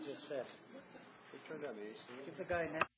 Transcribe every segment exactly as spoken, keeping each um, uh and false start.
just said. They turned on the A C. Give the guy now.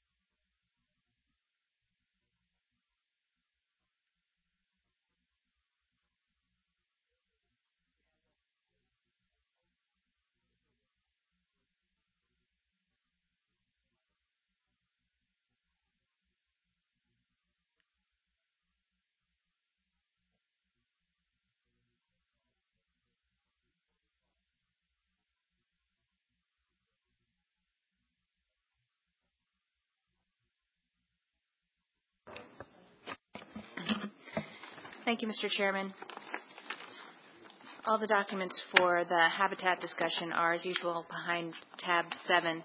Thank you, Mister Chairman. All the documents for the habitat discussion are, as usual, behind tab seven.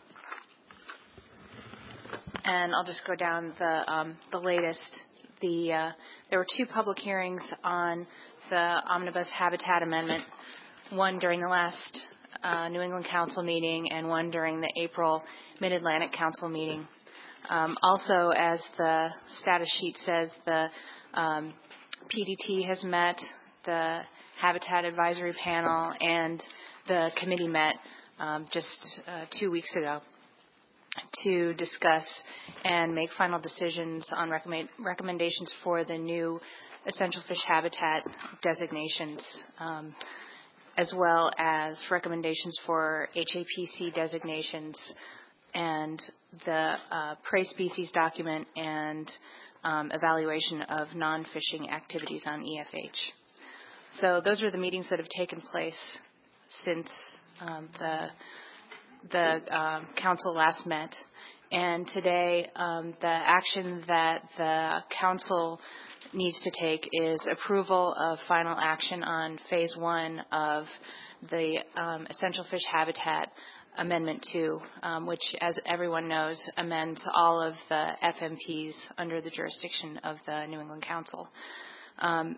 And I'll just go down the um, the latest. The uh, there were two public hearings on the Omnibus Habitat Amendment, one during the last uh, New England Council meeting and one during the April Mid-Atlantic Council meeting. Um, also, as the status sheet says, the um, P D T has met, the Habitat Advisory Panel, and the committee met um, just uh, two weeks ago to discuss and make final decisions on recommend, recommendations for the new essential fish habitat designations, um, as well as recommendations for H A P C designations and the uh, prey species document and um, evaluation of non-fishing activities on E F H. So those are the meetings that have taken place since um, the the um, council last met. And today, um, the action that the council needs to take is approval of final action on phase one of the um, Essential Fish Habitat Amendment two, um, which, as everyone knows, amends all of the F M Ps under the jurisdiction of the New England Council. Um,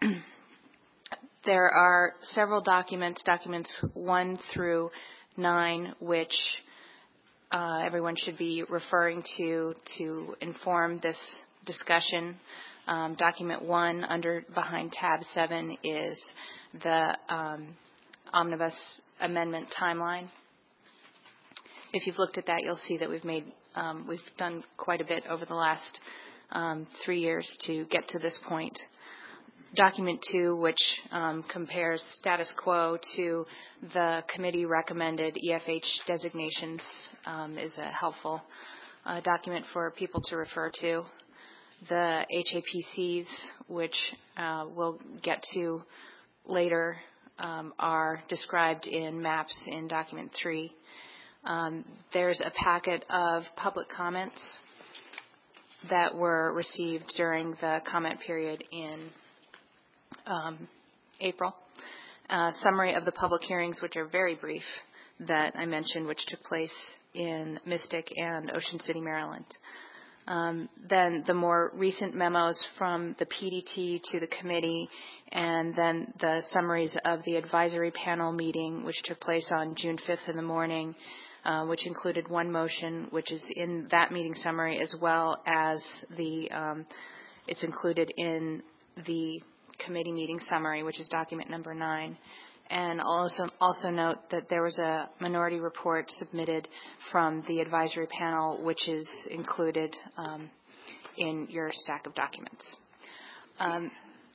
there are several documents, documents one through nine, which uh, everyone should be referring to to inform this discussion. Um, document one, under behind tab seven, is the um, omnibus amendment timeline. If you've looked at that, you'll see that we've made um, we've done quite a bit over the last um, three years to get to this point. Document two, which um, compares status quo to the committee recommended E F H designations, um, is a helpful uh, document for people to refer to. The H A P Cs, which uh, we'll get to later, um, are described in maps in document three. Um, there's a packet of public comments that were received during the comment period in Um, April. Uh, summary of the public hearings, which are very brief, that I mentioned, which took place in Mystic and Ocean City, Maryland. Um, then the more recent memos from the P D T to the committee, and then the summaries of the advisory panel meeting, which took place on June fifth in the morning, uh, which included one motion, which is in that meeting summary, as well as the um, it's included in the committee meeting summary, which is document number nine. And I'll also, also note that there was a minority report submitted from the advisory panel, which is included um, in your stack of documents. Um,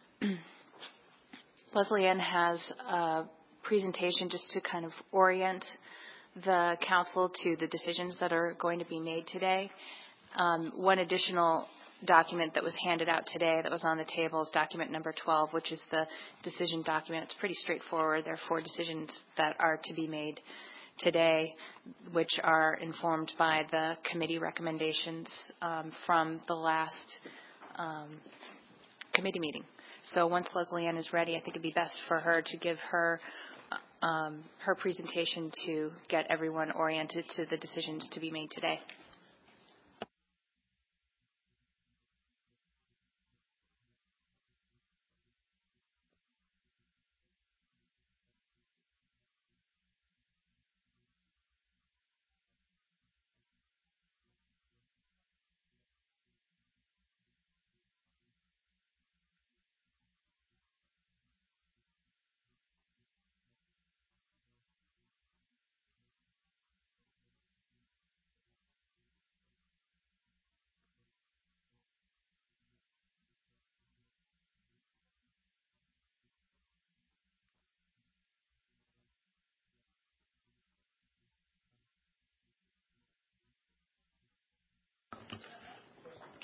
Leslie Ann has a presentation just to kind of orient the council to the decisions that are going to be made today. Um, one additional document that was handed out today that was on the table is document number twelve, which is the decision document. It's pretty straightforward. There are four decisions that are to be made today, which are informed by the committee recommendations um, from the last um, committee meeting. So once Leslie Ann is ready, I think it'd be best for her to give her um, her presentation to get everyone oriented to the decisions to be made today.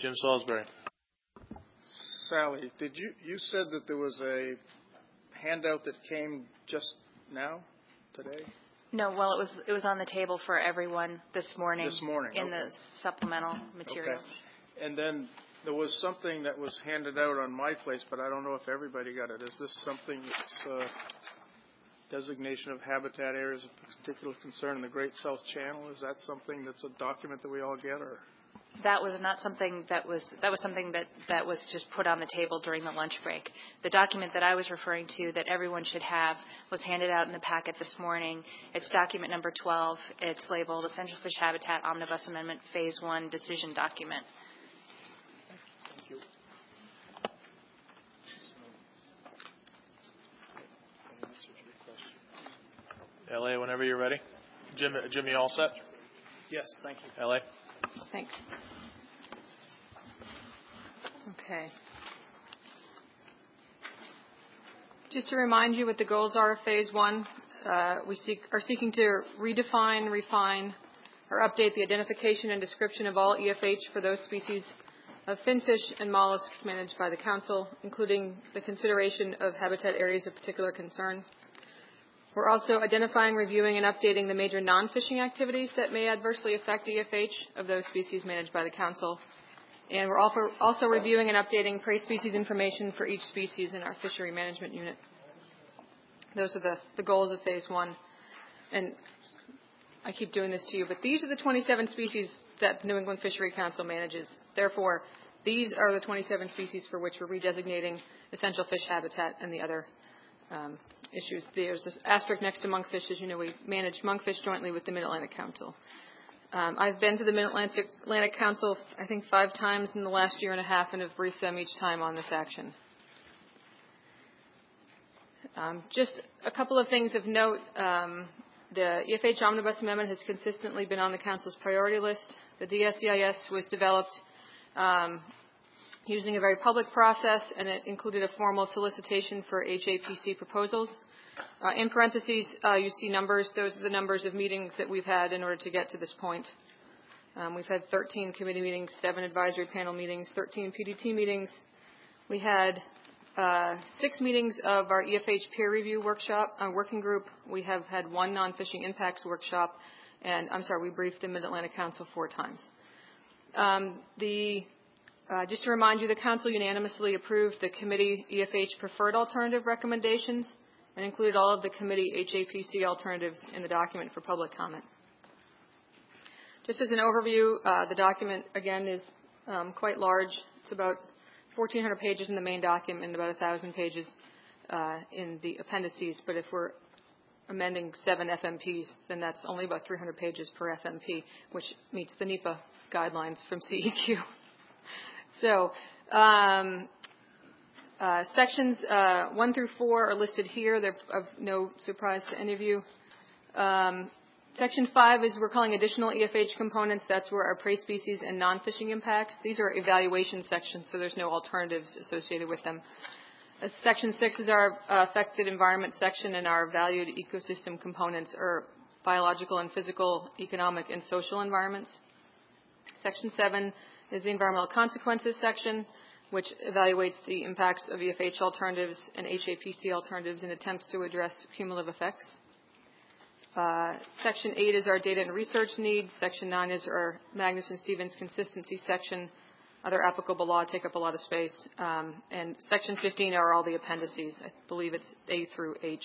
Jim Salisbury. Sally, did you, you said that there was a handout that came just now, today? No, well, it was it was on the table for everyone this morning. This morning, in okay. the supplemental materials. Okay. And then there was something that was handed out on my place, but I don't know if everybody got it. Is this something that's uh, designation of habitat areas of particular concern in the Great South Channel? Is that something that's a document that we all get, or? That was not something that was that was something that, that was just put on the table during the lunch break. The document that I was referring to that everyone should have was handed out in the packet this morning. It's document number twelve. It's labeled Essential Fish Habitat Omnibus Amendment Phase One Decision Document. Thank you. L A, whenever you're ready. Jim, Jimmy, all set? Yes, thank you. L A. Thanks. Okay. Just to remind you what the goals are of Phase One, uh, we seek, are seeking to redefine, refine, or update the identification and description of all E F H for those species of finfish and mollusks managed by the Council, including the consideration of habitat areas of particular concern. We're also identifying, reviewing, and updating the major non-fishing activities that may adversely affect E F H of those species managed by the Council. And we're also, also reviewing and updating prey species information for each species in our fishery management unit. Those are the, the goals of Phase One. And I keep doing this to you, but these are the twenty-seven species that the New England Fishery Council manages. Therefore, these are the twenty-seven species for which we're redesignating essential fish habitat and the other um, issues. There's this asterisk next to monkfish. As you know, we manage monkfish jointly with the Mid-Atlantic Council. Um, I've been to the Mid-Atlantic Atlantic Council, I think, five times in the last year and a half and have briefed them each time on this action. Um, just a couple of things of note. Um, the E F H Omnibus Amendment has consistently been on the Council's priority list. The D S E I S was developed um, using a very public process, and it included a formal solicitation for H A P C proposals. Uh, in parentheses, uh, you see numbers. Those are the numbers of meetings that we've had in order to get to this point. Um, we've had thirteen committee meetings, seven advisory panel meetings, thirteen P D T meetings. We had uh, six meetings of our E F H peer review workshop, uh, working group. We have had one non-fishing impacts workshop, and I'm sorry, we briefed the Mid-Atlantic Council four times. Um, the Uh, just to remind you, the Council unanimously approved the committee E F H preferred alternative recommendations and included all of the committee H A P C alternatives in the document for public comment. Just as an overview, uh, the document, again, is um, quite large. It's about fourteen hundred pages in the main document and about one thousand pages uh, in the appendices. But if we're amending seven F M Ps, then that's only about three hundred pages per F M P, which meets the NEPA guidelines from C E Q. So um, uh, sections uh, one through four are listed here. They're of no surprise to any of you. Um, section five is we're calling additional E F H components. That's where our prey species and non-fishing impacts. These are evaluation sections, so there's no alternatives associated with them. Uh, section six is our uh, affected environment section, and our valued ecosystem components are biological and physical, economic, and social environments. Section seven is the environmental consequences section, which evaluates the impacts of E F H alternatives and H A P C alternatives in attempts to address cumulative effects. Uh, section eight is our data and research needs. Section nine is our Magnuson-Stevens consistency section. Other applicable law take up a lot of space. Um, and section fifteen are all the appendices. I believe it's A through H.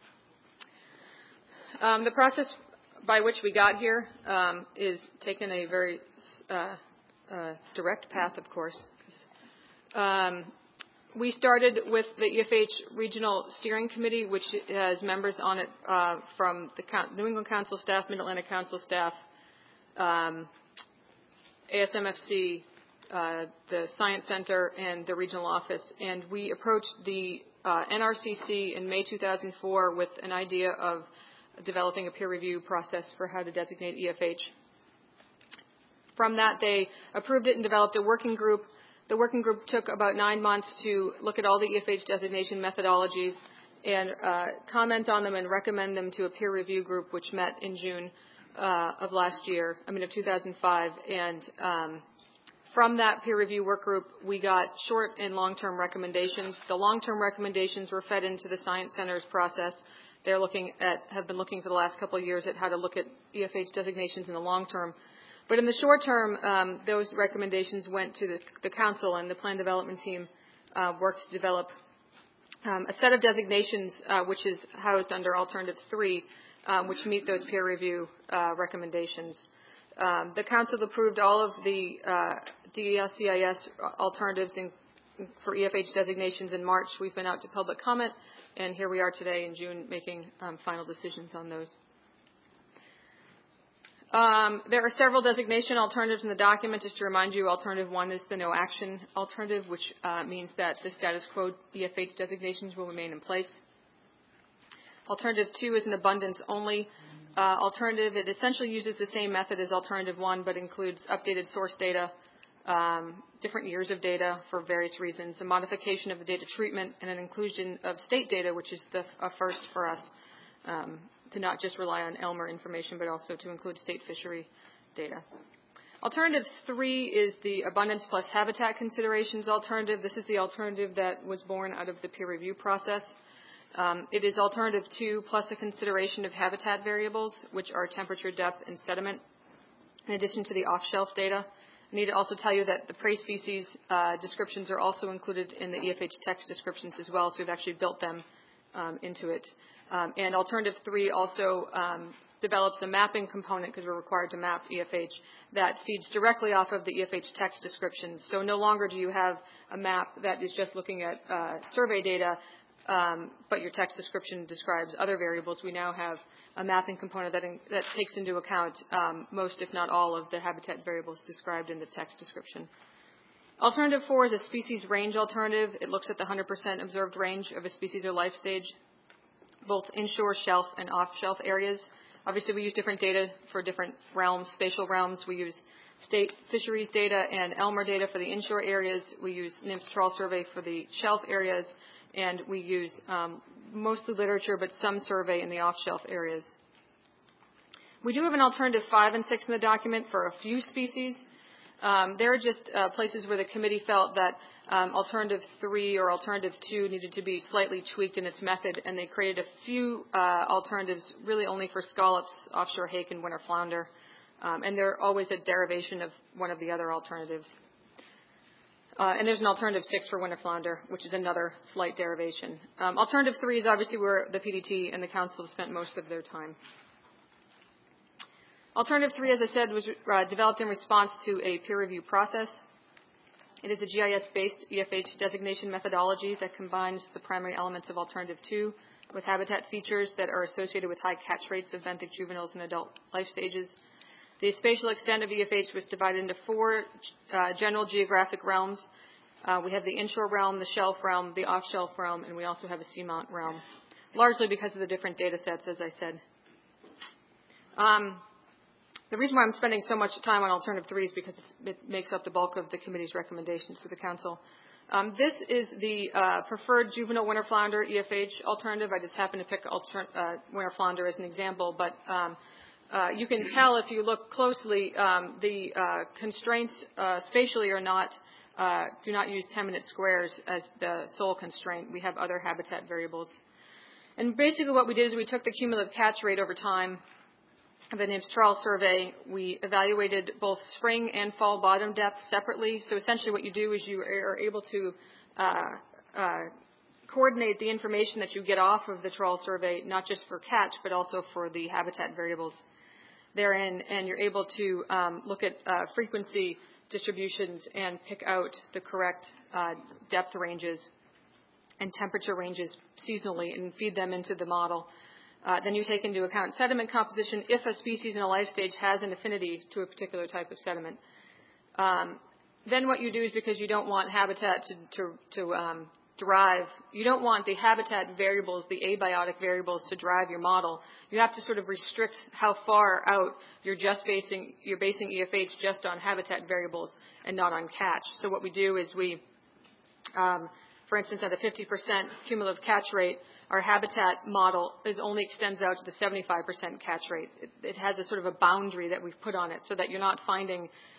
Um, the process by which we got here um, is taken a very uh, Uh, direct path, of course. Um, we started with the E F H Regional Steering Committee, which has members on it uh, from the New England Council staff, Mid-Atlantic Council staff, um, A S M F C, uh, the Science Center, and the regional office. And we approached the uh, N R C C in May two thousand four with an idea of developing a peer review process for how to designate E F H. From that, they approved it and developed a working group. The working group took about nine months to look at all the E F H designation methodologies and uh, comment on them and recommend them to a peer review group, which met in June uh, of last year, I mean of two thousand five. And um, from that peer review work group, we got short and long-term recommendations. The long-term recommendations were fed into the Science Center's process. They're looking at, have been looking for the last couple of years at how to look at E F H designations in the long term. But in the short term, um, those recommendations went to the, the council, and the plan development team uh, worked to develop um, a set of designations uh, which is housed under Alternative three, um, which meet those peer review uh, recommendations. Um, the council approved all of the uh, D S E I S alternatives in, for E F H designations in March. We've been out to public comment, and here we are today in June making um, final decisions on those. Um, there are several designation alternatives in the document. Just to remind you, alternative one is the no action alternative, which uh, means that the status quo E F H designations will remain in place. Alternative two is an abundance only uh, alternative. It essentially uses the same method as alternative one, but includes updated source data, um, different years of data for various reasons, a modification of the data treatment, and an inclusion of state data, which is the, a first for us. Um, to not just rely on Elmer information, but also to include state fishery data. Alternative three is the abundance plus habitat considerations alternative. This is the alternative that was born out of the peer review process. Um, it is alternative two plus a consideration of habitat variables, which are temperature, depth, and sediment, in addition to the off-shelf data. I need to also tell you that the prey species uh, descriptions are also included in the E F H text descriptions as well, so we've actually built them um, into it. Um, and Alternative three also um, develops a mapping component, because we're required to map E F H, that feeds directly off of the E F H text descriptions. So no longer do you have a map that is just looking at uh, survey data, um, but your text description describes other variables. We now have a mapping component that, in, that takes into account um, most, if not all, of the habitat variables described in the text description. Alternative four is a species range alternative. It looks at the one hundred percent observed range of a species or life stage, both inshore, shelf, and off-shelf areas. Obviously, we use different data for different realms, spatial realms. We use state fisheries data and Elmer data for the inshore areas. We use NIMS trawl survey for the shelf areas, and we use um, mostly literature, but some survey in the off-shelf areas. We do have an alternative five and six in the document for a few species. Um, there are just uh, places where the committee felt that Um, alternative three or alternative two needed to be slightly tweaked in its method, and they created a few uh, alternatives really only for scallops, offshore hake, and winter flounder. Um, and they're always a derivation of one of the other alternatives. Uh, and there's an alternative six for winter flounder, which is another slight derivation. Um, alternative three is obviously where the P D T and the council have spent most of their time. Alternative three, as I said, was uh, developed in response to a peer review process. It is a G I S-based E F H designation methodology that combines the primary elements of Alternative two with habitat features that are associated with high catch rates of benthic juveniles in adult life stages. The spatial extent of E F H was divided into four uh, general geographic realms. Uh, we have the inshore realm, the shelf realm, the off-shelf realm, and we also have a seamount realm, largely because of the different data sets, as I said. Um, The reason why I'm spending so much time on Alternative three is because it's, it makes up the bulk of the committee's recommendations to the council. Um, this is the uh, preferred juvenile winter flounder E F H alternative. I just happen to pick alter- uh, winter flounder as an example, but um, uh, you can tell if you look closely, um, the uh, constraints uh, spatially are not, uh, do not use ten-minute squares as the sole constraint. We have other habitat variables. And basically what we did is we took the cumulative catch rate over time of the NIMS trawl survey. We evaluated both spring and fall bottom depth separately. So essentially what you do is you are able to uh, uh, coordinate the information that you get off of the trawl survey, not just for catch, but also for the habitat variables therein. And you're able to um, look at uh, frequency distributions and pick out the correct uh, depth ranges and temperature ranges seasonally and feed them into the model. Uh, then you take into account sediment composition if a species in a life stage has an affinity to a particular type of sediment. Um, then what you do is, because you don't want habitat to, to, to um, drive, you don't want the habitat variables, the abiotic variables, to drive your model. You have to sort of restrict how far out you're just basing, you're basing E F H just on habitat variables and not on catch. So what we do is we, um, for instance, at a fifty percent cumulative catch rate, our habitat model is only extends out to the seventy-five percent catch rate. It, it has a sort of a boundary that we've put on it so that you're not finding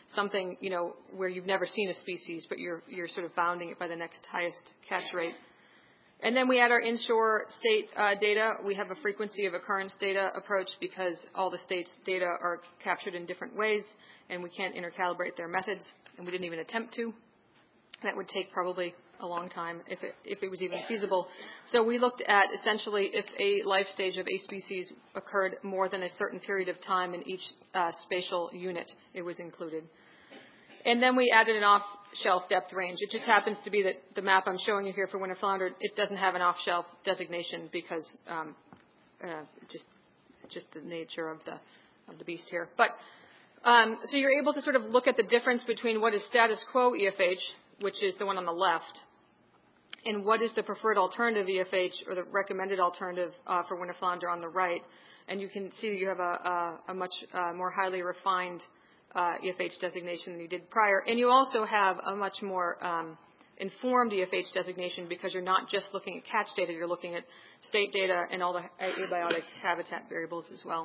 something, you know, where you've never seen a species, but you're, you're sort of bounding it by the next highest catch rate. And then we add our inshore state uh, data. We have a frequency of occurrence data approach because all the states' data are captured in different ways, and we can't intercalibrate their methods, and we didn't even attempt to. That would take probably a long time if it, if it was even feasible. So we looked at essentially if a life stage of a species occurred more than a certain period of time in each uh, spatial unit, it was included. And then we added an off-shelf depth range. It just happens to be that the map I'm showing you here for winter flounder, it doesn't have an off-shelf designation because um, uh, just just the nature of the of the beast here. But um, so you're able to sort of look at the difference between what is status quo E F H, which is the one on the left, and what is the preferred alternative E F H or the recommended alternative uh, for winter flounder on the right. And you can see you have a, a, a much uh, more highly refined Uh, E F H designation than you did prior. And you also have a much more um, informed E F H designation because you're not just looking at catch data, you're looking at state data and all the abiotic habitat variables as well.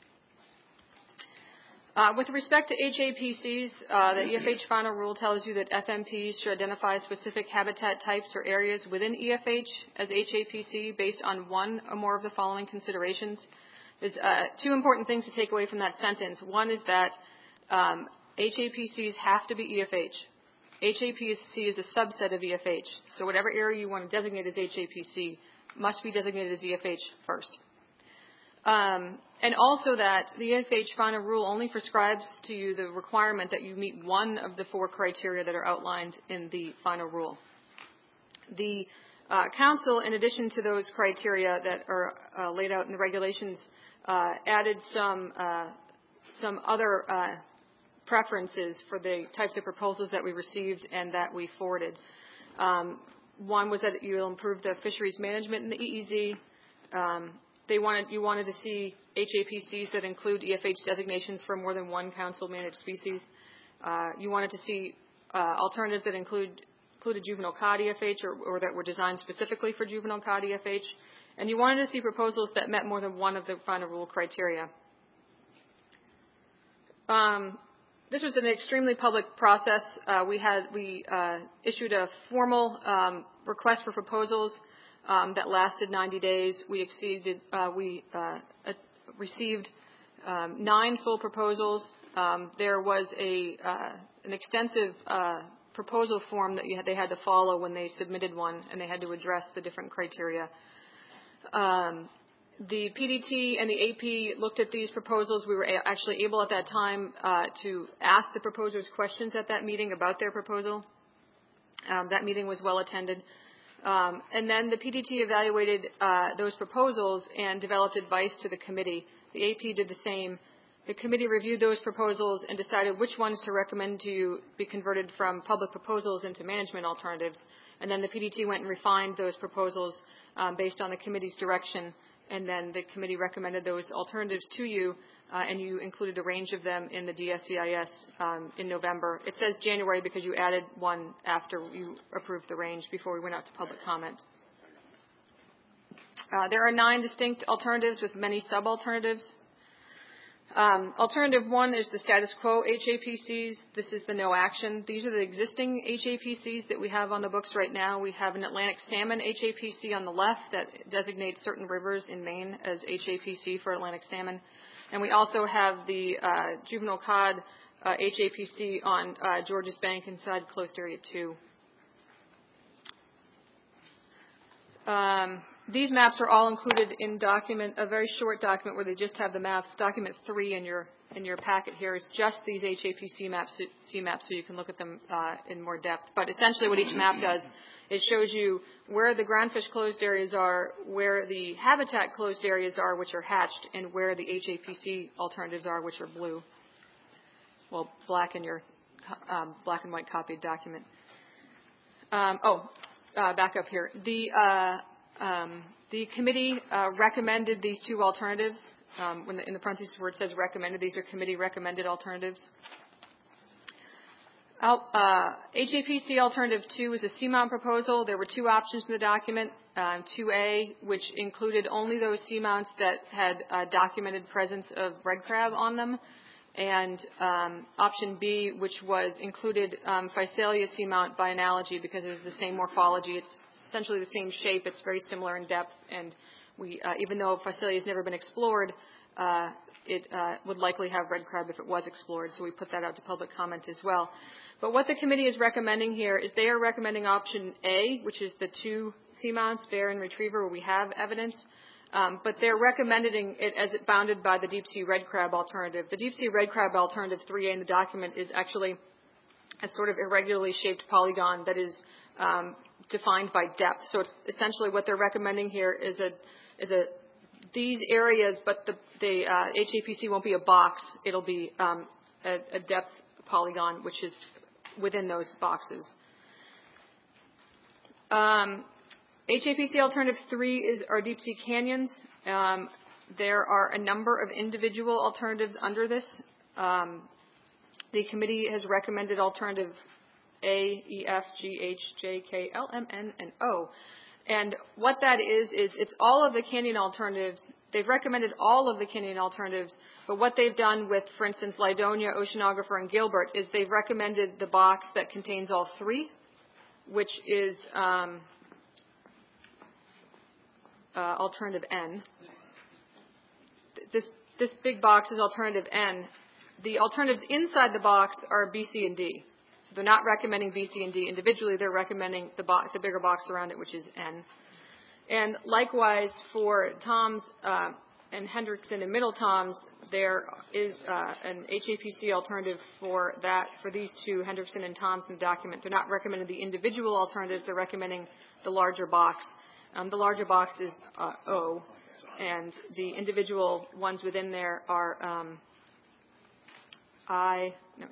Uh, with respect to H A P Cs, uh, the E F H final rule tells you that F M Ps should identify specific habitat types or areas within E F H as H A P C based on one or more of the following considerations. There's uh, two important things to take away from that sentence. One is that Um, H A P Cs have to be E F H. H A P C is a subset of E F H. So whatever area you want to designate as H A P C must be designated as E F H first. Um, and also that the E F H final rule only prescribes to you the requirement that you meet one of the four criteria that are outlined in the final rule. The uh, council, in addition to those criteria that are uh, laid out in the regulations, uh, added some uh, some other uh, preferences for the types of proposals that we received and that we forwarded. Um, one was that you'll improve the fisheries management in the E E Z. Um, they wanted, you wanted to see H A P Cs that include E F H designations for more than one council-managed species. Uh, you wanted to see uh, alternatives that include included juvenile cod E F H or, or that were designed specifically for juvenile cod E F H. And you wanted to see proposals that met more than one of the final rule criteria. Um, This was an extremely public process. Uh, we had we uh, issued a formal um, request for proposals um, that lasted ninety days. We exceeded uh, we uh, uh, received um, nine full proposals. Um, there was a uh, an extensive uh, proposal form that you had, they had to follow when they submitted one, and they had to address the different criteria. Um, The P D T and the A P looked at these proposals. We were a- actually able at that time uh, to ask the proposers questions at that meeting about their proposal. Um, that meeting was well attended. Um, and then the P D T evaluated uh, those proposals and developed advice to the committee. The A P did the same. The committee reviewed those proposals and decided which ones to recommend to you be converted from public proposals into management alternatives. And then the P D T went and refined those proposals um, based on the committee's direction. And then the committee recommended those alternatives to you, uh, and you included a range of them in the D S E I S um, in November. It says January because you added one after you approved the range before we went out to public comment. Uh, there are nine distinct alternatives with many sub-alternatives. Um, alternative one is the status quo H A P Cs. This is the no action. These are the existing H A P Cs that we have on the books right now. We have an Atlantic salmon H A P C on the left that designates certain rivers in Maine as H A P C for Atlantic salmon. And we also have the uh, juvenile cod uh, H A P C on uh, Georges Bank inside Closed Area two. Um, These maps are all included in document, a very short document where they just have the maps. Document three in your in your packet here is just these H A P C maps, C maps, so you can look at them uh, in more depth. But essentially, what each map does, it shows you where the groundfish closed areas are, where the habitat closed areas are, which are hatched, and where the H A P C alternatives are, which are blue. Well, black in your um, black and white copied document. Um, oh, uh, back up here. The uh, Um, the committee uh, recommended these two alternatives. Um, when the, in the parentheses where it says recommended, these are committee recommended alternatives. Uh, H A P C alternative two is a seamount proposal. There were two options in the document. Um, two A, which included only those seamounts that had uh, documented presence of red crab on them, and um, option B, which was included um, Physalia seamount by analogy because it is the same morphology. It's essentially the same shape. It's very similar in depth, and we, uh, even though Physalia has never been explored, uh, it uh, would likely have red crab if it was explored, so we put that out to public comment as well. But what the committee is recommending here is they are recommending option A, which is the two seamounts, bear and retriever, where we have evidence. Um, but they're recommending it as it bounded by the deep-sea red crab alternative. The deep-sea red crab alternative three A in the document is actually a sort of irregularly shaped polygon that is um, defined by depth. So it's essentially what they're recommending here is a is a these areas, but the, the uh, H A P C won't be a box. It'll be um, a, a depth polygon, which is within those boxes. Um, H A P C Alternative three is our deep sea canyons. Um, there are a number of individual alternatives under this. Um, the committee has recommended alternative A, E, F, G, H, J, K, L, M, N, and O. And what that is, is it's all of the canyon alternatives. They've recommended all of the canyon alternatives, but what they've done with, for instance, Lydonia, Oceanographer, and Gilbert is they've recommended the box that contains all three, which is um, uh, alternative N. This, this big box is alternative N. The alternatives inside the box are B, C, and D. So they're not recommending B, C, and D individually. They're recommending the, box, the bigger box around it, which is N. And likewise, for Toms uh, and Hendrickson and Middle Toms, there is uh, an H A P C alternative for that, for these two, Hendrickson and Toms, in the document. They're not recommending the individual alternatives. They're recommending the larger box. Um, the larger box is uh, O, and the individual ones within there are um, I, no,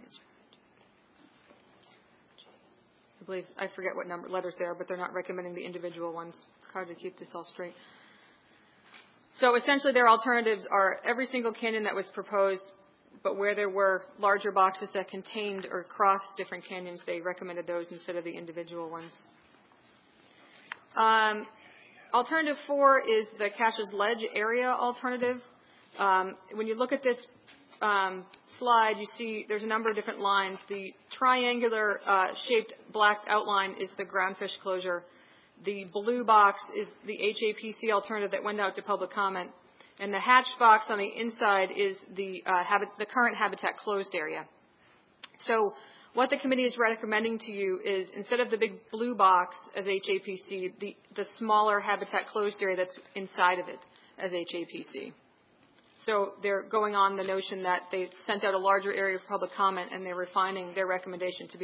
I believe, I forget what number letters they are, but they're not recommending the individual ones. It's hard to keep this all straight. So essentially their alternatives are every single canyon that was proposed, but where there were larger boxes that contained or crossed different canyons, they recommended those instead of the individual ones. Um, alternative four is the Caches Ledge area alternative. Um, when you look at this Um, slide, you see there's a number of different lines. The triangular uh, shaped black outline is the groundfish closure. The blue box is the H A P C alternative that went out to public comment. And the hatched box on the inside is the, uh, habit, the current habitat closed area. So what the committee is recommending to you is instead of the big blue box as H A P C, the, the smaller habitat closed area that's inside of it as H A P C. So they're going on the notion that they sent out a larger area for public comment and they're refining their recommendation to be